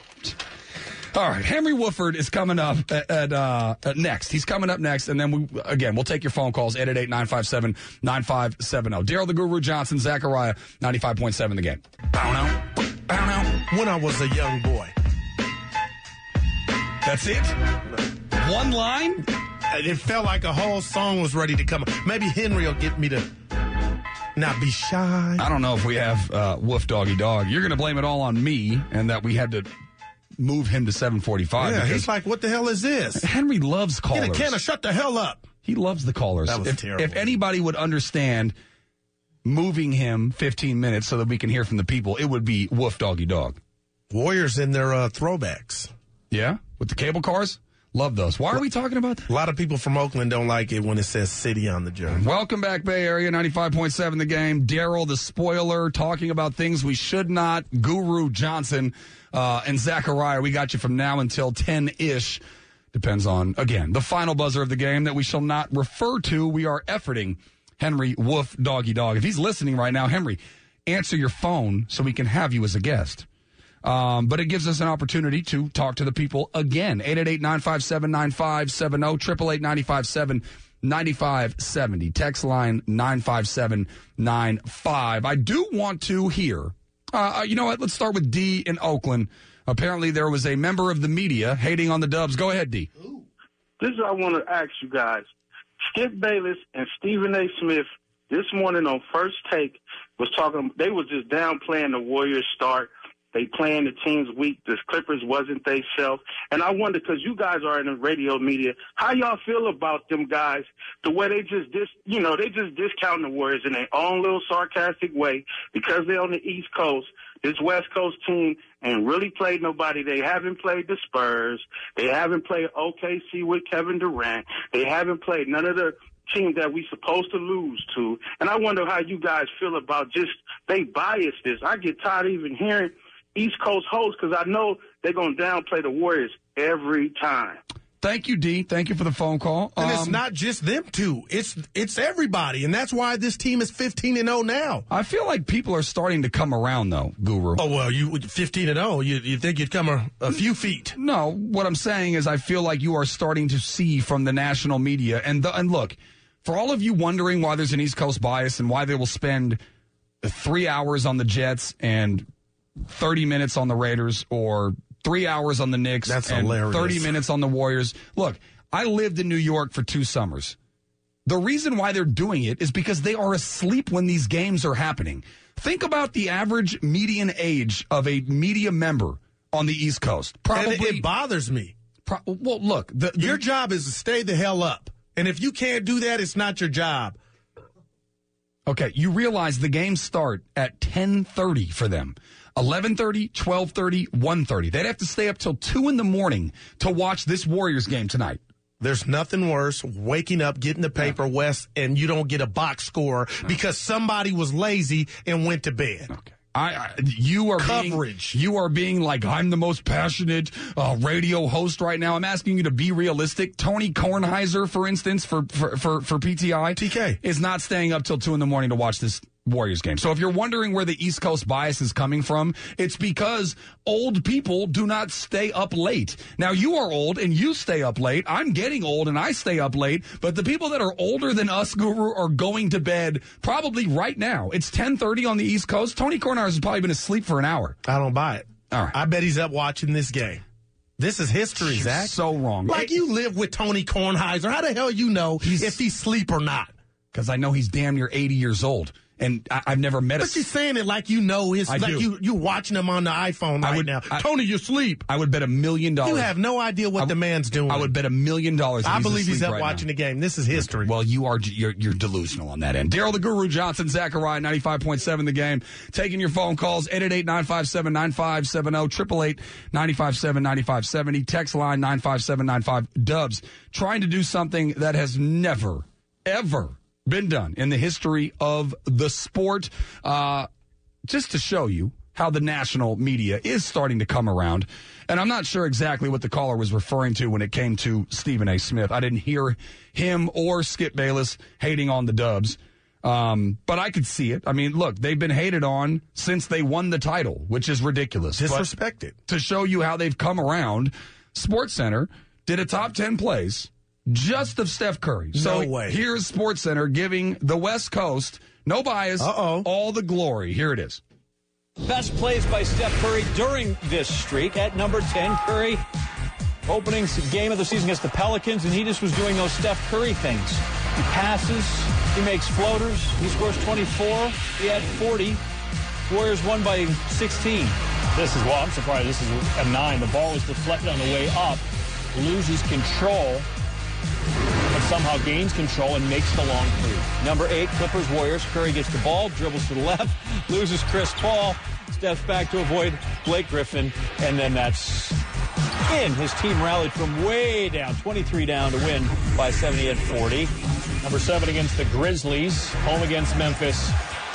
All right, Henry Woodford is coming up at, at, uh, at next. He's coming up next, and then we again we'll take your phone calls eight eight eight, nine five seven, nine five seven zero. Daryl the Guru Johnson, Zachariah, ninety-five point seven The Game. Bow now, bow now. When I was a young boy. That's it. One line. It felt like a whole song was ready to come. Maybe Henry will get me to not be shy. I don't know if we have uh, Woof Doggy Dog. You're going to blame it all on me, and that we had to move him to seven forty-five. Yeah, because he's like, what the hell is this? Henry loves callers. Get a can of shut the hell up. He loves the callers. That was if, terrible. If anybody would understand moving him fifteen minutes so that we can hear from the people, it would be Woof Doggy Dog. Warriors in their uh, throwbacks. Yeah? With the cable cars? Love those. Why are we talking about that? A lot of people from Oakland don't like it when it says city on the jersey. Welcome back, Bay Area, ninety-five point seven The Game. Daryl, the spoiler, talking about things we should not. Guru Johnson uh, and Zachariah. We got you from now until ten-ish. Depends on, again, the final buzzer of the game that we shall not refer to. We are efforting Henry Woof Doggy Dog. If he's listening right now, Henry, answer your phone so we can have you as a guest. Um, but it gives us an opportunity to talk to the people again. eight eight eight, nine five seven, nine five seven zero, eight eight eight, nine five seven, nine five seven zero. Text line nine five seven nine five. I do want to hear, uh, you know what, let's start with D in Oakland. Apparently there was a member of the media hating on the Dubs. Go ahead, D. This is what I want to ask you guys. Skip Bayless and Stephen A. Smith this morning on First Take was talking, they was just downplaying the Warriors start. They playing the team's weak. The Clippers wasn't they self. And I wonder, because you guys are in the radio media, how y'all feel about them guys, the way they just, dis, you know, they just discounting the Warriors in their own little sarcastic way because they're on the East Coast. This West Coast team ain't really played nobody. They haven't played the Spurs. They haven't played O K C with Kevin Durant. They haven't played none of the teams that we supposed to lose to. And I wonder how you guys feel about just, they bias this. I get tired of even hearing East Coast hosts because I know they're going to downplay the Warriors every time. Thank you, D. Thank you for the phone call. And Um, it's not just them two. It's it's everybody. And that's why this team is fifteen and oh now. I feel like people are starting to come around, though, Guru. Oh, well, you fifteen and oh, you, you think you'd come a, a few feet. No, what I'm saying is I feel like you are starting to see from the national media. And the, and look, for all of you wondering why there's an East Coast bias and why they will spend three hours on the Jets and thirty minutes on the Raiders or three hours on the Knicks That's and hilarious. thirty minutes on the Warriors. Look, I lived in New York for two summers. The reason why they're doing it is because they are asleep when these games are happening. Think about the average median age of a media member on the East Coast. Probably And it, it bothers me. Pro- well, look, the, the, your job is to stay the hell up. And if you can't do that, it's not your job. Okay, you realize the games start at ten thirty for them. eleven thirty, twelve thirty, one thirty. They'd have to stay up till two in the morning to watch this Warriors game tonight. There's nothing worse waking up, getting the paper, Wes, and you don't get a box score because somebody was lazy and went to bed. Okay. I, I you are coverage. Being, you are being like, I'm the most passionate uh, radio host right now. I'm asking you to be realistic. Tony Kornheiser, for instance, for for for, for P T I, T K is not staying up till two in the morning to watch this Warriors game. So if you're wondering where the East Coast bias is coming from, it's because old people do not stay up late. Now, you are old and you stay up late. I'm getting old and I stay up late. But the people that are older than us, Guru, are going to bed probably right now. It's ten thirty on the East Coast. Tony Kornheiser has probably been asleep for an hour. I don't buy it. All right. I bet he's up watching this game. This is history, You're Zach. so wrong. Like, you live with Tony Kornheiser. How the hell you know he's, if he's asleep or not? Because I know he's damn near eighty years old. And I, I've never met a... But you're saying it like you know his... I like do. you, you're watching him on the iPhone right I would, now. I, Tony, you sleep. I would bet a million dollars. You have no idea what I, the man's doing. I would bet a million dollars. I believe he's up right watching now. the game. This is history. Well, you are you're, you're delusional on that end. Daryl the Guru Johnson, Zachariah, ninety-five point seven The Game. Taking your phone calls, eight eight eight, nine five seven, nine five seven zero, eight eight eight, nine five seven, nine five seven zero. Text line nine five seven nine five. Dubs, trying to do something that has never, ever been done in the history of the sport. Uh, just to show you how the national media is starting to come around. And I'm not sure exactly what the caller was referring to when it came to Stephen A. Smith. I didn't hear him or Skip Bayless hating on the Dubs. Um, but I could see it. I mean, look, they've been hated on since they won the title, which is ridiculous. Disrespected. But to show you how they've come around, SportsCenter did a top ten plays just of Steph Curry. So no way. Here's SportsCenter giving the West Coast, no bias, Uh-oh. all the glory. Here it is. Best plays by Steph Curry during this streak. At number ten, Curry, opening game of the season against the Pelicans, and he just was doing those Steph Curry things. He passes, he makes floaters, he scores twenty-four, he had forty. Warriors won by sixteen. This is, well, I'm surprised this is a nine. The ball was deflected on the way up, loses control, but somehow gains control and makes the long three. Number eight, Clippers, Warriors. Curry gets the ball, dribbles to the left, loses Chris Paul, steps back to avoid Blake Griffin, and then that's in. His team rallied from way down, twenty-three down to win by seventy-eight forty. Number seven against the Grizzlies, home against Memphis.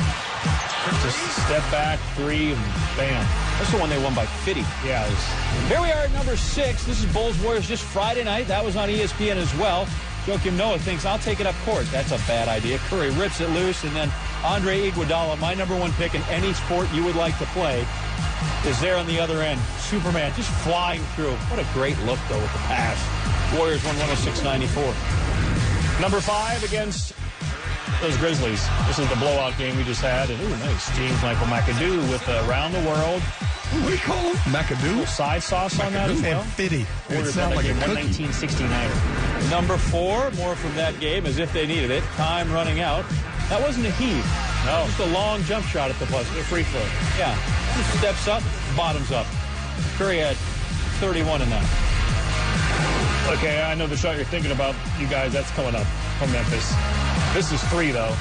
Just step back, three, and bam. That's the one they won by fifty. Yeah. It was... Here we are at number six. This is Bulls Warriors just Friday night. That was on E S P N as well. Joakim Noah thinks, I'll take it up court. That's a bad idea. Curry rips it loose, and then Andre Iguodala, my number one pick in any sport you would like to play, is there on the other end. Superman just flying through. What a great look, though, with the pass. Warriors won one oh six ninety-four. Number five against those Grizzlies. This is the blowout game we just had. And, ooh, nice. James Michael McAdoo with uh, Around the World. What do you call him? McAdoo? Side sauce McAdoo. on that as well. And fifty. It sounds like a cookie. nineteen sixty-nine. Number four, more from that game as if they needed it. Time running out. That wasn't a heave. No. Just a long jump shot at the buzzer. A free throw. Yeah. Just steps up, bottoms up. Curry had thirty-one in that. Okay, I know the shot you're thinking about, you guys. That's coming up from Memphis. This is three, though.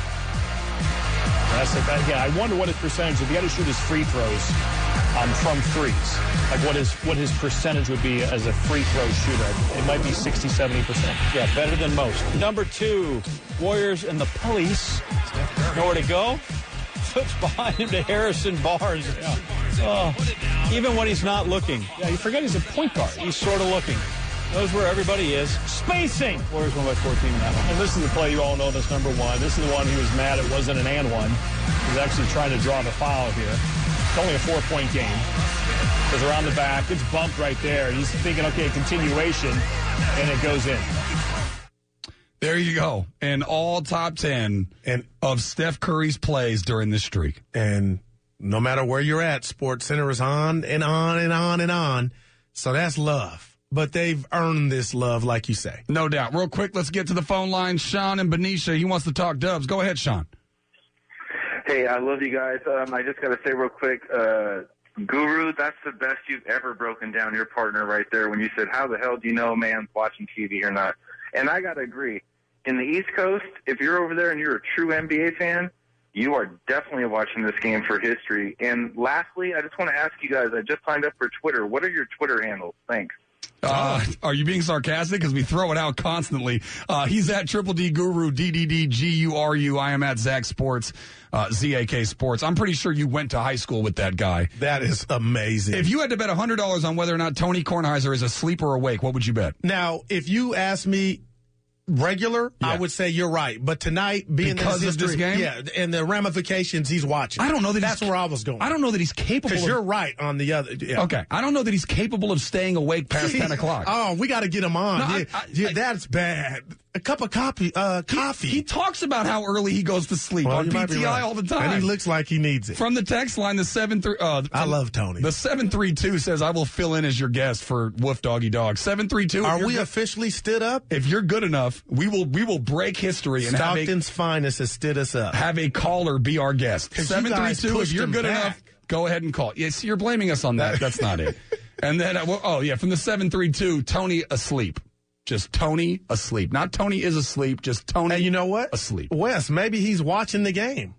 That's it. That, yeah, I wonder what his percentage, if he had to shoot his free throws um, from threes, like what his what his percentage would be as a free throw shooter. It might be sixty, seventy percent. Yeah, better than most. Number two, Warriors and the Police. Nowhere to go. Flips behind him to Harrison Barnes. Yeah. Oh, even when he's not looking. Yeah, you forget he's a point guard. He's sort of looking. Knows where everybody is. Spacing! Warriors won by fourteen in that one. And this is the play you all know. That's number one. This is the one he was mad it wasn't an and one. He was actually trying to draw the foul here. It's only a four-point game. Goes around the back. It's bumped right there. He's thinking, okay, continuation, and it goes in. There you go. An all top ten and of Steph Curry's plays during this streak. And no matter where you're at, SportsCenter is on and on and on and on. So that's love. But they've earned this love, like you say. No doubt. Real quick, let's get to the phone line. Sean and Benicia, he wants to talk Dubs. Go ahead, Sean. Hey, I love you guys. Um, I just got to say real quick, uh, Guru, that's the best you've ever broken down your partner right there when you said, how the hell do you know a man's watching T V or not? And I got to agree. In the East Coast, if you're over there and you're a true N B A fan, you are definitely watching this game for history. And lastly, I just want to ask you guys, I just signed up for Twitter. What are your Twitter handles? Thanks. Uh, are you being sarcastic? Because we throw it out constantly. Uh, he's at Triple D Guru, D D D G U R U. I am at Zach Sports, uh, Z A K Sports. I'm pretty sure you went to high school with that guy. That is amazing. If you had to bet one hundred dollars on whether or not Tony Kornheiser is asleep or awake, what would you bet? Now, if you ask me regular, yeah. I would say you're right. But tonight, being because in of this game, yeah, and the ramifications he's watching. I don't know that that's where I was going. I don't know that he's capable. Because you're right on the other. Yeah. Okay, I don't know that he's capable of staying awake past ten o'clock. Oh, we got to get him on. No, yeah, I, I, yeah I, that's bad. A cup of coffee. Uh, coffee. He, he talks about how early he goes to sleep well, on P T I right. all the time, and he looks like he needs it. From the text line, the seven three. Uh, I love Tony. The seven three two says, "I will fill in as your guest for Woof Doggy Dog." Seven three two. Are we good, officially stood up? If you're good enough, we will. We will break history and Stockton's have a, finest has stood us up. Have a caller be our guest. Seven three two. If you're good back. enough, go ahead and call. Yes, you're blaming us on that. That's not it. And then, uh, well, oh yeah, from the seven three two, Tony asleep. Just Tony asleep. Not Tony is asleep, just Tony And you know what? asleep. Wes, maybe he's watching the game.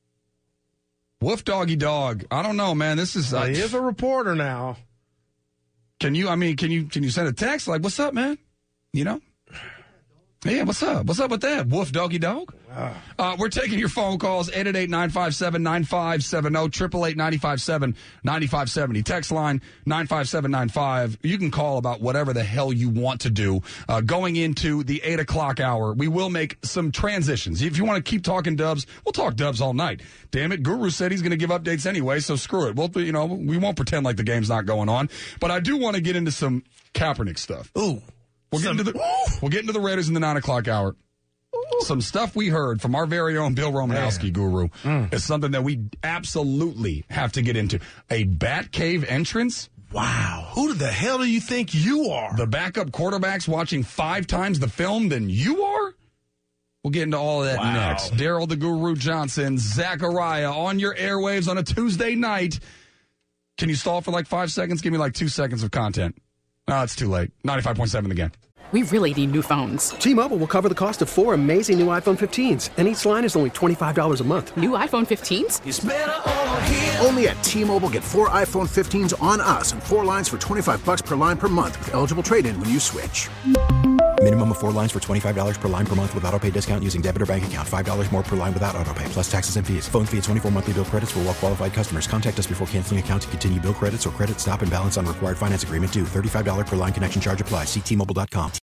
Woof Doggy Dog. I don't know, man. This is well, uh, he is a reporter now. Can you I mean, can you can you send a text like, what's up, man? You know? Yeah, what's up? What's up with that? Woof Doggy Dog? Wow. Uh, we're taking your phone calls, eight eight eight, nine five seven, nine five seven zero, eight eight eight, nine five seven, nine five seven zero. Text line, nine five seven nine five. You can call about whatever the hell you want to do. Uh, going into the eight o'clock hour, we will make some transitions. If you want to keep talking Dubs, we'll talk Dubs all night. Damn it, Guru said he's going to give updates anyway, so screw it. We'll, you know, we won't pretend like the game's not going on. But I do want to get into some Kaepernick stuff. Ooh. We'll get, into the, we'll get into the Raiders in the nine o'clock hour. Some stuff we heard from our very own Bill Romanowski, Guru, mm. is something that we absolutely have to get into. A Bat Cave entrance? Wow. Who the hell do you think you are? The backup quarterback's watching five times the film than you are? We'll get into all of that wow. next. Daryl the Guru Johnson, Zachariah on your airwaves on a Tuesday night. Can you stall for like five seconds? Give me like two seconds of content. No, it's too late. ninety-five point seven the game. We really need new phones. T-Mobile will cover the cost of four amazing new iPhone fifteens, and each line is only twenty-five dollars a month. New iPhone fifteens? It's better over here. Only at T-Mobile, get four iPhone fifteens on us and four lines for twenty-five bucks per line per month with eligible trade-in when you switch. Minimum of four lines for twenty-five dollars per line per month with auto pay discount using debit or bank account. five dollars more per line without auto pay, plus taxes and fees. Phone fee at twenty-four monthly bill credits for well-qualified customers. Contact us before canceling account to continue bill credits or credit stop and balance on required finance agreement due. thirty-five dollars per line connection charge applies. See T Mobile dot com.